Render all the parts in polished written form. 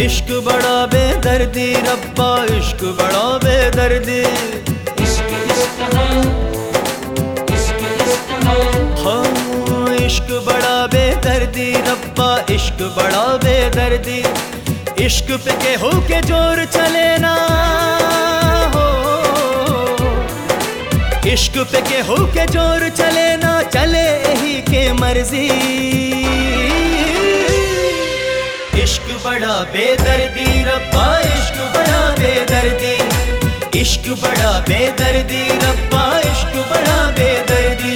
इश्क बड़ा बेदर्दी रब्बा, इश्क बड़ा बेदर्दी। हाँ इश्क बड़ा बेदर्दी रब्बा, इश्क बड़ा बेदर्दी। इश्क पे केहू के जोर चले ना हो, इश्क पे केहू के जोर चले ना, चले ही के मर्जी। इश्क बड़ा बेदर्दी रब्बा, इश्क बड़ा बेदर्दी। इश्क बड़ा बेदर्दी रब्बा, इश्क बड़ा बेदर्दी।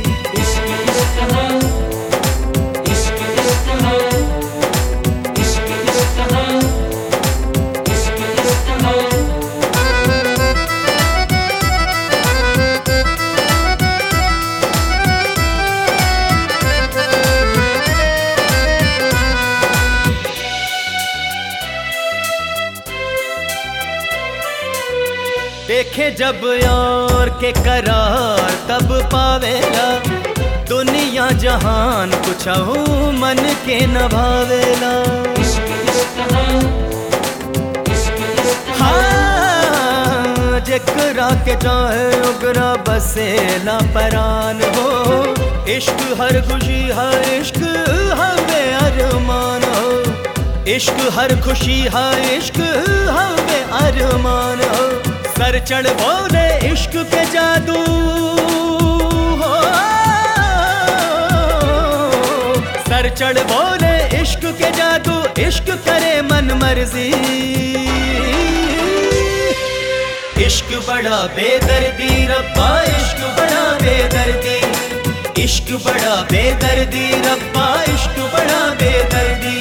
देखे जब यार के करार तब पावेला, दुनिया जहान कुछ मन के न भावेला। हाँ जकरा के चाहे उगरा बसेला परान हो। इश्क हर खुशी हर इश्क हवे अरमान हो, इश्क हर खुशी हर इश्क हवे अरमान हो। सर चढ़ बोले इश्क के जादू हो, सर चढ़ बोले इश्क के जादू। इश्क करे मन मर्जी, इश्क बड़ा बेदर्दी रब्बा, इश्क बड़ा बेदर्दी। इश्क बड़ा बेदर्दी रब्बा, इश्क बड़ा बेदर्दी।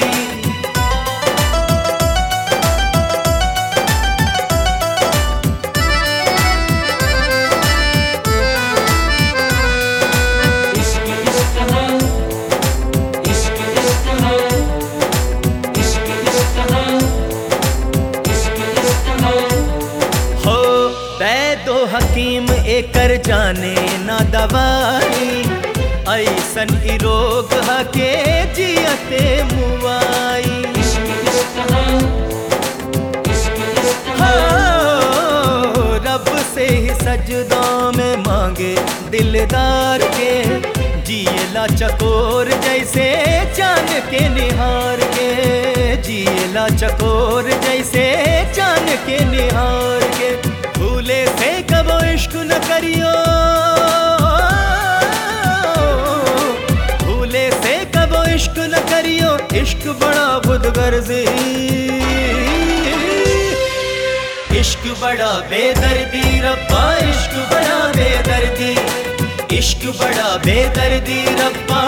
दो हकीम एकर जाने ना दवाई, ऐसन ही रोग हके जियते मुआई। रब से ही सजदा में मांगे दिलदार के, जियला चकोर जैसे चांद के निहार के। जियला चकोर जैसे चांद के निहार के। भूले से कबो इश्क न करियो, भूले से कबो इश्क न करियो। इश्क बड़ा खुदगर्जी, इश्क बड़ा बेदर्दी रब्बा, इश्क बड़ा बेदर्दी। इश्क बड़ा बेदर्दी रब्बा,